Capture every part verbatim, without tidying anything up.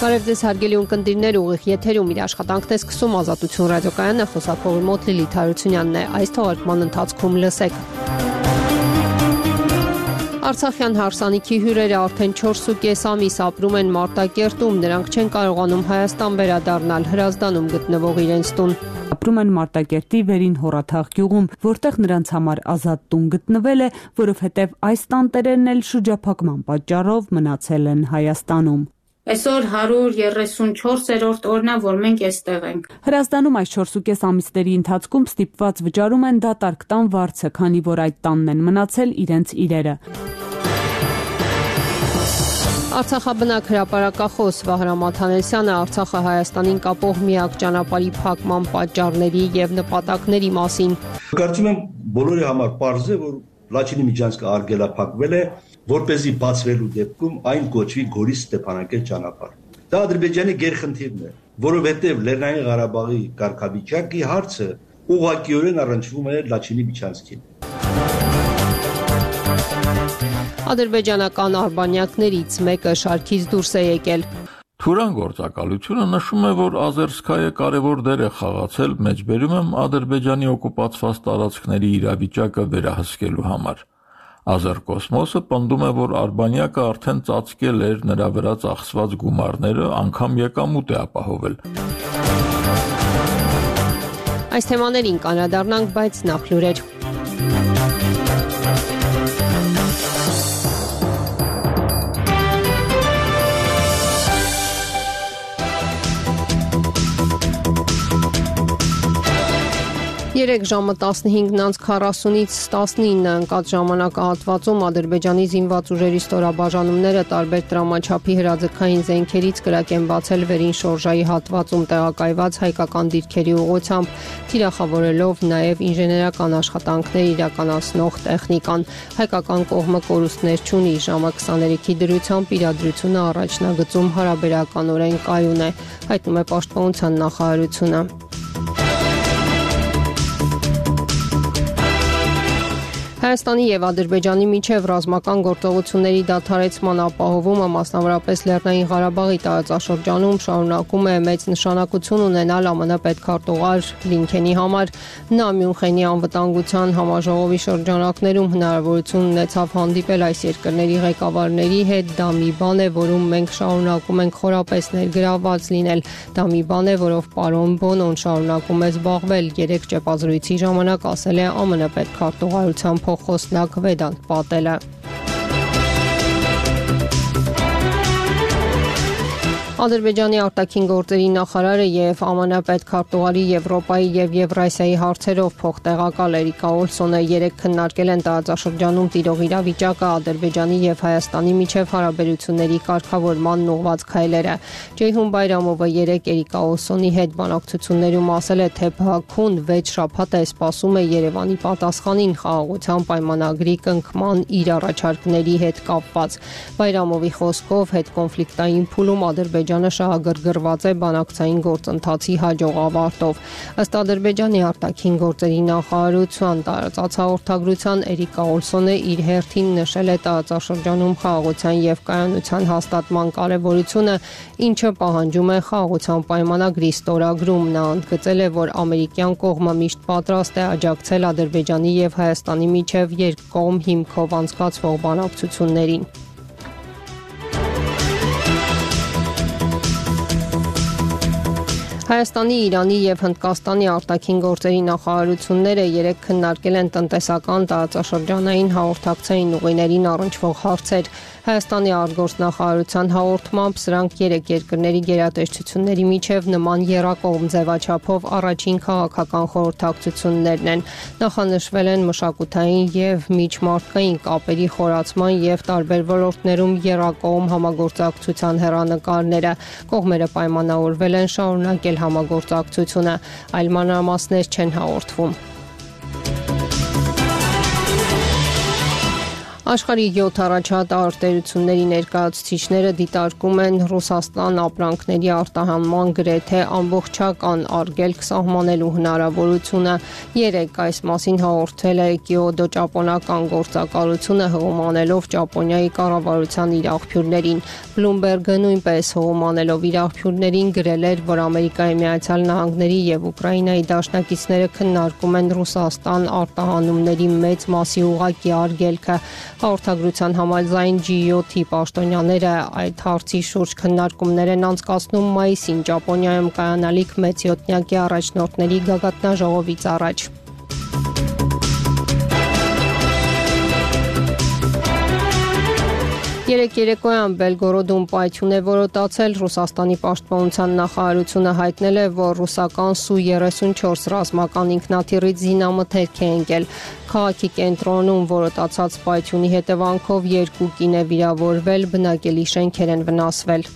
Բարև ձեզ հարգելի ունկնդիրներ, ուղիղ եթերում իր աշխատանքն է սկսում Ազատություն ռադիոկայանը, խոսափողի մոտ Լիլիթ Հարությունյանն է, այս թողարկման ընթացքում լսեք։ Արցախյան հարսանիքի հյուրերը արդեն չորսուկես ամիս ապրում են Մարտակերտում, նրանք չեն կարողանում Հայաստան վերադառնալ, Հրազդանում գտնվող իրենց տուն։ Ապրում են Մարտակերտի Վերին Հորաթաղ գյուղում, որտեղ նրանց համար ազատ տուն գտնվել է, որովհետև այս տանտերերն էլ շրջափակման պատճառով մնացել են Հայաստանում։ Այսօր հարյուր երեսունչորսերորդ օրն է, որ մենք այստեղ ենք։ Հրազդանում այս չորսուկես ամիսների ընթացքում ստիպված վճարում են դատարկ տան վարձը, քանի որ այդ տանն են մնացել իրենց իրերը։ Արցախաբնակ հրապարակախոս Վահրամ Աթանեսյանը Արցախը Հայաստանին կապող միակ ճանապարհի փակման պատճառների եւ նպատակների մասին։ Կարծում եմ բոլորի համար պարզ է, որ Լաչինի միջանցքը արգելափակվել է, որպեսզի բացվելու դեպքում այն կոչվի Գորիս Ստեփանակերտ ճանապարհ։ Դա Ադրբեջանի գերխնդիրն է, որովհետև Լեռնային Ղարաբաղի կարգավիճակի հարցը ուղղակիորեն առնչվում է Լաչինի միջանցքին։ Ադրբեջանական արբանյակներից մեկը շարքից դուրս է եկել։ Թուրան գործակալությունը նշում է, որ Ազերսկայը կարևոր դեր է խաղացել մեջբերում եմ Ադրբեջանի օկուպացված տարածքների իրավիճակը վերահսկելու համար։ Ազերկոսմոսը պնդում է, որ Արբանյակը արդեն ծածկել էր նրա վրա ծախսված գումարները, անգամ եկամուտ է ապահովել։ Այս թեմաներին կանրադառնանք, բայց նախ լուրեր։ Երեկ ժամը տասնհինգ քառասունից տասնինը ընկած ժամանակահատվածում Ադրբեջանի զինված ուժերի ստորաբաժանումները տարբեր տրամաչափի հրաձգային զենքերից կրակ են բացել Վերին շորժայի հատվածում տեղակայված հայկական դիրքերի ուղղությամբ, թիրախավորելով նաև ինժեներական աշխատանքներ իրականացնող տեխնիկան։ Հայկական կողմը կորուստներ չունի, ժամը քսաներեքի դրությամբ իրադրությունը առաջնագծում հարաբերականորեն կայուն է, հայտնում է Պաշտպանության նախարարությունը։ Հայաստանի եւ Ադրբեջանի միջև ռազմական գործողությունների դադարեցման ապահովումը, մասնավորապես Լեռնային Ղարաբաղի տարածաշրջանում, շարունակում է մեծ նշանակություն ունենալ ԱՄՆ պետքարտուղար Բլինքենի համար։ Նա Մյունխենի անվտանգության համաժողովի շրջանակներում հնարավորություն ունեցավ հանդիպել այս երկրների ղեկավարների հետ։ Դա մի բան է, որում մենք շարունակում ենք խորապես ներգրավված լինել։ Դա մի բան է, որով պարոն Բոնոն շարունակում է զբաղվել։ Երեք ճեպազրույցի ժամանակ ասել է ԱՄՆ պետքարտուղարության խոսնակ Վեդանտ Պատելը։ Ադրբեջանի արտաքին գործերի նախարարը եւ ԱՄՆ պետքարտուղարի Եվրոպայի եւ Եվրասիայի հարցերով փոխտեղակալ Էրիկա Օլսոնը երեք քննարկել են տարածաշրջանում տիրող իրավիճակը, Ադրբեջանի եւ Հայաստանի միջև հարաբերությունների կարգավորման ուղղված քայլերը։ Ջեյհուն Բայրամովը երեք Էրիկա Օլսոնի հետ բանակցություններում ասել է, թե Բաքուն վեց շաբաթ է սպասում է Երևանի պատասխանին խաղաղության պայմանագրի կնքման իր առաջարկների հետ կապված։ Բայրամովի խոսքով հետկոնֆլիկտային փուլում Ադրբեջանը Ադրբեջանը շահագրգռված է բանակցային գործընթացի հաջող ավարտով։ Ըստ Ադրբեջանի արտաքին գործերի նախարարության տարածած հաղորդագրության Էրիկա Օլսոնը իր հերթին նշել է տարածաշրջանում խաղաղության եւ կայունության հաստատման կարեւորությունը, ինչը պահանջում է խաղաղության պայմանագրի ստորագրում։ Նա ընդգծել է, որ ամերիկյան կողմը միշտ պատրաստ է աջակցել Ադրբեջանի եւ Հայաստանի միջև երկկողմ հիմքով անցկացվող բանակցություններին։ Հայաստանի, Իրանի եւ Հնդկաստանի արտաքին գործերի նախարարությունները երեք քննարկել են տնտեսական տարածաշրջանային հաղորդակցային ուղիներին առնչվող հարցեր։ Հայաստանի արտգործնախարարության հաղորդմամբ սրանք երեք երկրների գերատեսչությունների միջև նման եռակողմ ձևաչափով առաջին քաղաքական խորհրդակցություններն են։ Նախանշվել են մշակութային եւ միջմարտկային կապերի խորացման եւ տարբեր ոլորտներում եռակողմ համագործակցության հեռանկարները։ Կողմերը պայմանավորվել են շարունակել համագործակցությունը, այլ մանրամասներ չեն հաղորդվում։ Աշխարհի յոթ առաջատ արտերությունների ներկայացուցիչները դիտարկում են Ռուսաստան ապրանքների արտահանման գրեթե ամբողջական արգելք սահմանելու հնարավորությունը։ Երեկ այս մասին հաղորդել է Կիոտո ճապոնական գործակալությունը հղումանելով Ճապոնիայի կառավարության իր աղբյուրներին։ Bloomberg-ը նույնպես հղումանելով իր աղբյուրներին գրել էր, որ Ամերիկայի Միացյալ Նահանգների եւ Ուկրաինայի դաշնակիցները քննարկում են Ռուսաստան արտահանումների մեծ մասի ուղղակի արգելքը։ Հաղորդագրության համաձայն Ջի յոթի պաշտոնյաները այդ հարցի շուրջ քննարկումներ են անցկացնում մայիսին Ճապոնիայում կայանալիք մեծ յոթնյակի առաջնորդների գագաթնաժողովից առաջ։ Երեկ երեկոյան Բելգորոդում պայթյուն է որոտացել։ Ռուսաստանի պաշտպանության նախարարությունը հայտնել է, որ ռուսական Սու երեսունչորս ռազմական ինքնաթիռից զինամթերք է ընկել։ Քաղաքի կենտրոնում որոտացած պայթյունի հետևանքով երկու կին է վիրավորվել, բնակելի շենքեր են վնասվել։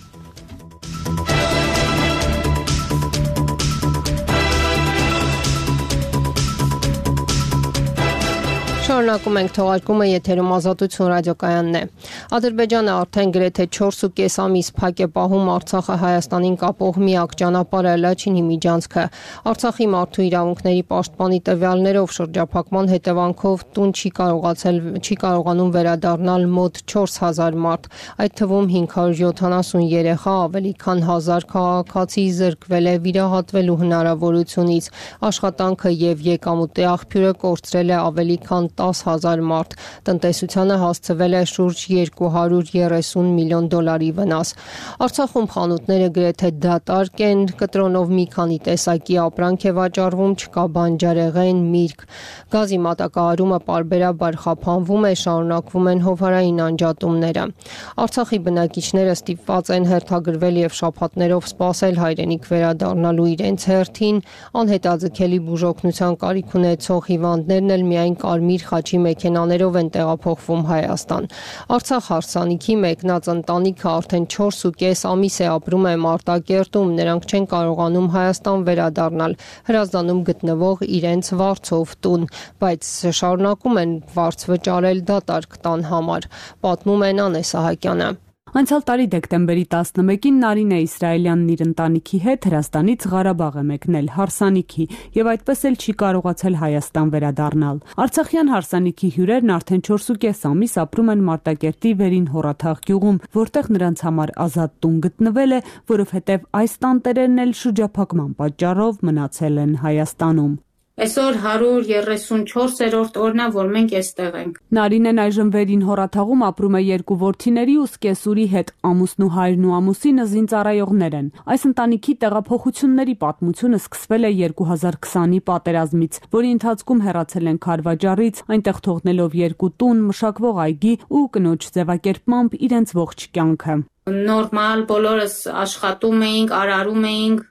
Շարունակում ենք թողարկումը, եթերում Ազատություն ռադիոկայանն է։ Ադրբեջանը արդեն գրեթե չորս ու կես ամիս փակ է պահում Արցախը Հայաստանին կապող միակ ճանապարհը Լաչինի միջանցքը։ Արցախի մարդու իրավունքների պաշտպանի տվյալներով շրջափակման հետևանքով տուն չի կարողացել չի կարողանում վերադառնալ մոտ չորս հազար մարդ, այդ թվում հինգ հարյուր յոթանասուն երեխա, ավելի քան հազար քաղաքացի զրկվել է վիրահատվելու հնարավորությունից։ Աշխատանքը եւ եկամուտի աղբյուրը կորցրել է ավելի քան տասը հազար մարդ, տնտեսությանը հասցվել է շուրջ երկու հարյուր երեսուն միլիոն դոլարի վնաս։ Արցախում խանութները գրեթե դատարկ են, կտրոնով մի քանի տեսակի ապրանք է վաճառվում, չկա բանջարեղեն, միրգ։ Գազի մատակարարումը պարբերաբար խափանվում է, շարունակվում են հովհարային անջատումները։ Արցախի բնակիչները ստիպված են հերթագրվել եւ շաբաթներով սպասել հայրենիք վերադառնալու իրենց հերթին, անհետաձգելի բուժօգնության կարիք ունեցող հիվանդներն էլ միայն կարմիր խաչի մեքենաներով են տեղափոխվում Հայաստան։ Արցախ հարսանիքի մեկնած ընտանիքը արդեն չորս ու կես ամիս է ապրում է Մարտակերտում, նրանք չեն կարողանում Հայաստան վերադառնալ, Հրազդանում գտնվող իրենց վարձով տուն, բայց շարունակում են վարձ վճարել դատարկ տան համար, պատմում է Նանե Սահակյանը։ Անցյալ տարի դեկտեմբերի տասնմեկին Նարինե Իսրայելյանն իր ընտանիքի հետ Հրազդանից Ղարաբաղ է մեկնել հարսանիքի եւ այդպես էլ չի կարողացել Հայաստան վերադառնալ։ Արցախյան հարսանիքի հյուրերն արդեն չորս ու կես ամիս ապրում են Մարտակերտի Վերին Հորաթաղ գյուղում, որտեղ նրանց համար ազատ տուն գտնվել է, որովհետեւ այս տանտերերն էլ շրջափակման պատճառով մնացել են Հայաստանում։ Այսօր հարյուր երեսունչորսերորդ օրն է, որ մենք այստեղ ենք։ Նարինեն այժմ Վերին Հորաթաղում ապրում է երկու որդիների ու սկեսուրի հետ, ամուսնու հայրն ու ամուսինը զինծառայողներ են։ Այս ընտանիքի տեղափոխությունների պատմությունը սկսվել է երկու հազար քսանի պատերազմից, որի ընթացքում հեռացել են Քարվաճառից, այնտեղ թողնելով երկու տուն, մշակվող այգի ու կնոջ ձևակերպմամբ իրենց ողջ կյանքը։ Նորմալ բոլորս աշխատում էինք, արարում էինք։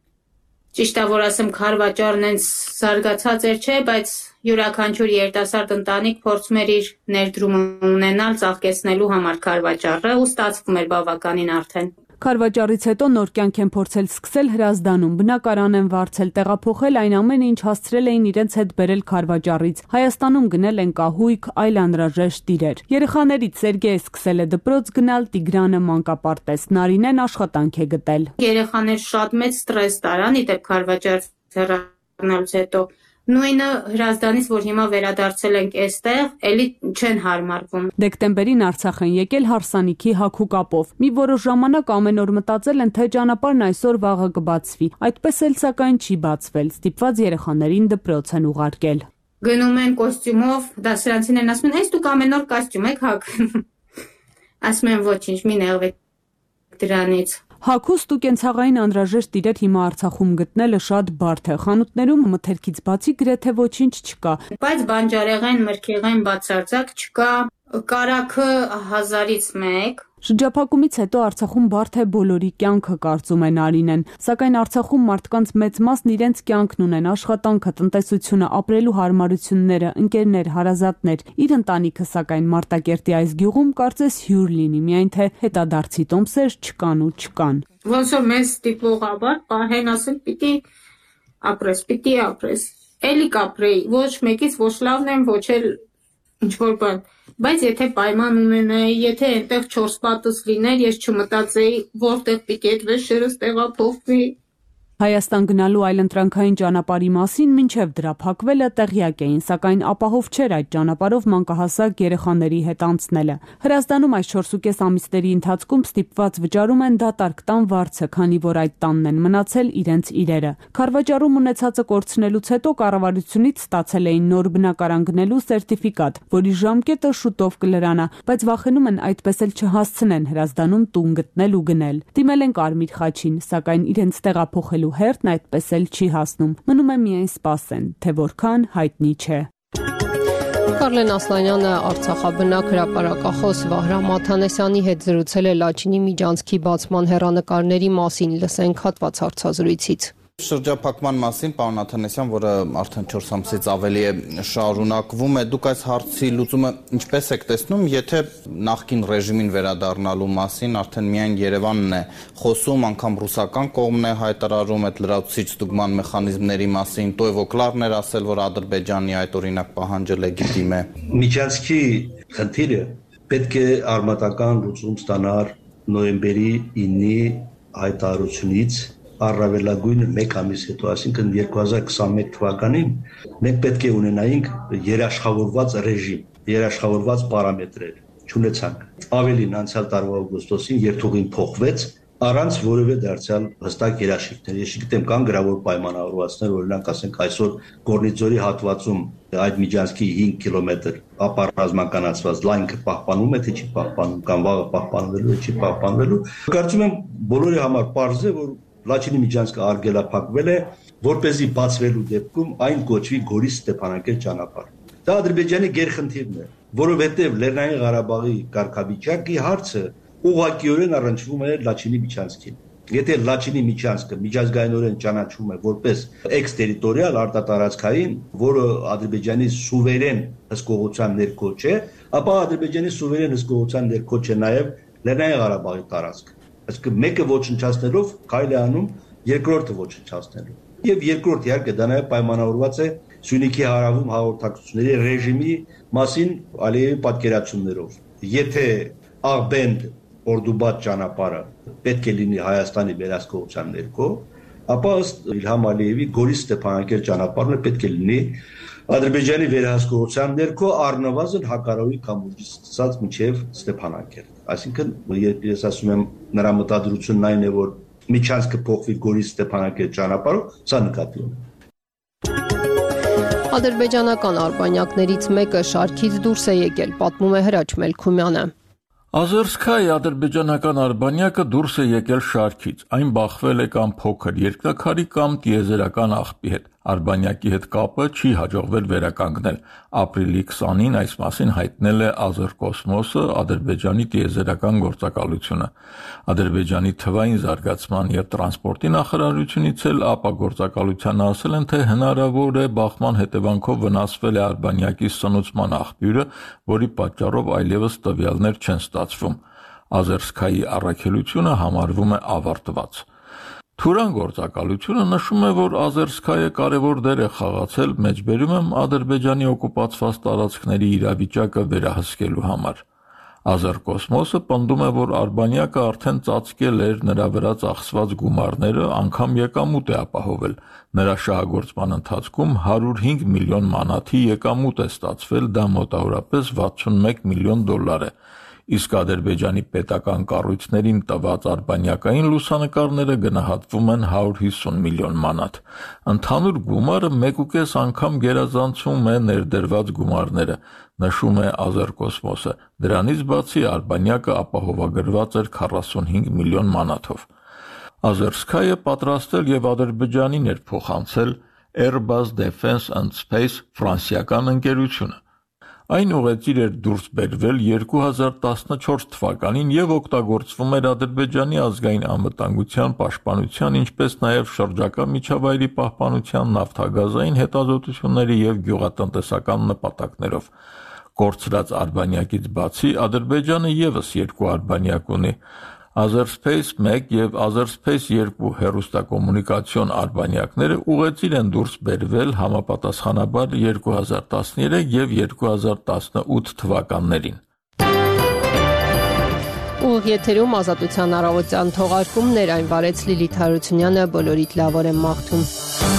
Ճիշտ է, որ ասեմ Քարվաճառն հենց զարգացած էր, չէ, բայց յուրաքանչյուր երիտասարդ ընտանիք փորձում էր իր ներդրումը ունենալ, ծաղկեցնելու համար Քարվաճառը ու ստացվում էր բավականին արդեն։ Քարվաճառից հետո նոր կյանք են փորձել սկսել Հրազդանում, բնակարան են վարձել, տեղափոխել այն ամենը, ինչ հասցրել էին իրենց հետ բերել Քարվաճառից։ Հայաստանում գնել են կահույք, այլ անհրաժեշտ իրեր։ Երեխաներից Սերգեյը սկսել է դպրոց գնալ, Տիգրանը մանկապարտեզ, Նարինեն աշխատանք է գտել։ Երեխաներ շատ մեծ ստրես տարան, իդեպ Քարվաճառից հեռանալուց հետո նույնը Հրազդանից, որ հիմա վերադարձել ենք այստեղ, էլի չեն հարմարվում։ Դեկտեմբերին Արցախ են եկել հարսանիքի հագուկապով։ Մի որոշ ժամանակ ամեն օր մտածել են, թե ճանապարհն այսօր վաղը կբացվի։ Այդպես էլ սակայն չի բացվել։ Ստիպված երեխաներին դպրոց են ուղարկել։ Գնում են կոստյումով, դասարանցին են ասում, հենց դուք ամեն օր կոստյում եք հագնում։ Ասում են ոչինչ, մի նեղվեք դրանից։ Հագուստ ու կենցաղային անհրաժեշտ իրեր հիմա Արցախում գտնելը շատ բարդ է։ Խանութներում մթերքից բացի գրեթե ոչինչ չկա։ Բայց բանջարեղեն, մրգեղեն բացարձակ չկա, կարագը հազարից մեկ։ Շրջափակումից հետո Արցախում բարդ է բոլորի կյանքը, կարծում է Նարինեն, սակայն Արցախում մարդկանց մեծ մասն իրենց կյանքն ունեն, աշխատանքը, տնտեսությունը, ապրելու հարմարությունները, ընկերներ, հարազատներ։ Իր ընտանիքը սակայն Մարտակերտի այս գյուղում կարծես հյուր լինի, միայն թե հետադարձի տոմսեր չկան ու չկան։ Ոնց որ մեզ ստիպողաբար պահեն ասել պիտի ապրես, պիտի ապրես։ Էլի կապրեի, ոչ մեկից ոչ լավն եմ, ոչ էլ ինչ-որ բան, բայց եթե պայման ունենայի, եթե այնտեղ չորս պատս լիներ, ես չմտածեի, որտեղ պիտի այդ վեշերս տեղափոխվի։ Հայաստան գնալու այլընտրանքային ճանապարհի մասին մինչև դրա փակվելը տեղյակ էին, սակայն ապահով չէր այդ ճանապարհով մանկահասակ երեխաների հետ անցնելը։ Հրազդանում այս չորսուկես ամիսների ընթացքում ստիպված վճարում են դատարկ տան վարձը, քանի որ այդ տանն են մնացել իրենց իրերը։ Քարվաճառում ունեցածը կորցնելուց հետո կառավարությունից ստացել էին նոր բնակարան գնելու սերտիֆիկատ, որի ժամկետը շուտով կլրանա, բայց վախենում են այդպես էլ չհասցնեն Հրազդանում տուն գտնել ու գնել։ Դիմել են Կարմիր խաչին, սակայն իրենց տեղափոխելու հերթն այդպես էլ չի հասնում։ Մնում է միայն սպասեն, թե որքան հայտնի չէ։ Կարլեն Ասլանյանը Արցախաբնակ հրապարակախոս Վահրամ Աթանեսյանի հետ զրուցել է Լաչինի միջանցքի բացման հեռանկարների մասին, լսենք հատված հարցազրույցից։ Շրջափակման մասին, պարոն Աթանեսյան, որը արդեն չորս ամսից ավելի է շարունակվում է, դուք այս հարցի լուծումը ինչպես եք տեսնում, եթե նախկին ռեժիմին վերադառնալու մասին արդեն միայն Երևանն է խոսում, անգամ ռուսական կողմն է հայտարարում այդ լրացուցիչ ստուգման մեխանիզմների մասին, Տոևոկլարն էր ասել, որ Ադրբեջանի այդ օրինակ պահանջը լեգիտիմ է։ Միջանցքի խնդիրը պետք է արմատական լուծում ստանար նոյեմբերի ինի հայտարարությունից առավելագույնը մեկ ամիս հետո, այսինքն երկու հազար քսանմեկ թվականին մենք պետք է ունենայինք երաշխավորված ռեժիմ, երաշխավորված պարամետրեր, չունեցանք։ Ավելին անցյալ տարվա օգոստոսին երթուղին փոխվեց առանց որևէ դարձյալ հստակ երաշխիքներ։ Ես չգիտեմ, կան գրավոր պայմանավորվածներ, օրինակ ասենք այսօր Գորնիձորի հատվածում այդ միջանցքի հինգ կիլոմետր ապառազմականացված լայնքը պահպանում է, թե չի պահպանում, կամ վաղը պահպանվելու է, չի պահպանվելու։ Կարծում եմ բոլորի համար պարզ է, որ Լաչինի միջանցքը արգելափակվել է, որպեսզի բացվելու դեպքում այն կոչվի Գորիս-Ստեփանակերտ ճանապարհ։ Դա Ադրբեջանի գերխնդիրն է, որովհետև Լեռնային Ղարաբաղի կարգավիճակի հարցը ուղղակիորեն առնչվում է Լաչինի միջանցքին։ Եթե Լաչինի միջանցքը միջազգայինորեն ճանաչվում է որպես էքստերիտորիալ արտատարածքային, որը Ադրբեջանի սուվերեն հսկողության ներքո չէ, ապա Ադրբեջանի սուվերեն հսկողության ներքո չէ նաև Լեռնային Ղարաբաղի տարածքը։ Այսինքն մեկը ոչնչացնելով քայլ է անում երկրորդը ոչնչացնելու։ Եվ երկրորդ իհարկե դա նաև պայմանավորված է Սյունիքի հարավում հաղորդակցությունների ռեժիմի մասին Ալիևի պատկերացումներով։ Եթե Աղբենդ Օրդուբադ ճանապարհը պետք է լինի Հայաստանի վերահսկողության ներքո, ապա ըստ Իլհամ Ալիևի Գորիս-Ստեփանակերտ ճանապարհը պետք է լինի Ադրբեջանի վերահսկողության ներքո առնվազն հակառակի կամուրջից սկսած մինչև Ստեփանակերտ։ Այսինքն ես ասում եմ նրա մտադրությունն այն է, որ միջանցքը փոխվի Գորիս-Ստեփանակերտ ճանապարհով, սա նկատի ունեմ։ Ադրբեջանական արբանյակներից մեկը շարքից դուրս է եկել, պատմում է Հրաչ Մելքումյանը։ Ազերսկայի ադրբեջանական արբանյակը դուրս է եկել շարքից, այն բախվել է կամ փոքր երկնաքարի կամ տիեզերական աղբի հետ, արբանյակի հետ կապը չի հաջողվել վերականգնել, ապրիլի քսանին այս մասին հայտնել է Ազերկոսմոսը, Ադրբեջանի տիեզերական գործակալությունը, Ադրբեջանի թվային զարգացման և տրանսպորտի նախարարությունից էլ ապա գործակալությանը ասել են, թե հնարավոր է բախման հետևանքով վնասվել է արբանյակի սնուցման աղբյուրը, որի պատճառով այլևս տվյալներ չեն ստացվում, Ազերսկայի առաքելությունը համարվում է ավարտված։ Թուրան գործակալությունը նշում է, որ Ազերսկայը կարևոր դեր է խաղացել մեջբերում եմ Ադրբեջանի օկուպացված տարածքների իրավիճակը վերահսկելու համար։ Ազերկոսմոսը պնդում է, որ արբանյակը արդեն ծածկել էր նրա վրա ծախսված գումարները, անգամ եկամուտ է ապահովել։ Նրա շահագործման ընթացքում հարյուր հինգ միլիոն մանաթի եկամուտ է ստացվել, դա մոտավորապես վաթսունմեկ միլիոն դոլար է։ Իսկ Ադրբեջանի պետական կառույցներին տված արբանյակային լուսանկարները գնահատվում են հարյուր հիսուն միլիոն մանաթ։ Ընդհանուր գումարը մեկուկես անգամ գերազանցում է ներդրված գումարները, նշում է Ազերկոսմոսը։ Դրանից բացի արբանյակը ապահովագրված էր քառասունհինգ միլիոն մանաթով։ Ազերսկայը պատրաստել եւ Ադրբեջանին էր փոխանցել Airbus Defence and Space ֆրանսիական ընկերությունը։ Այն ուղեծիր էր դուրս բերվել երկու հազար տասնչորս թվականին եւ օգտագործվում էր Ադրբեջանի ազգային անվտանգության պաշտպանության, ինչպես նաեւ շրջակա միջավայրի պահպանության, նավթագազային հետազոտությունների եւ գյուղատնտեսական նպատակներով։ Կորցրած արբանյակից բացի Ադրբեջանը եւս երկու արբանյակ ունի։ Azerspace մեկ եւ Azerspace երկու հեռուստակոմունիկացիոն արբանյակները ուղեծիր են դուրս բերվել համապատասխանաբար երկու հազար տասներեք եւ երկու հազար տասնութ թվականներին։ Ուղիղ եթերում Ազատության առավոտյան թողարկումներ, այն վարեց Լիլիթ Հարությունյանը, բոլորիդ լավ օր եմ մաղթում։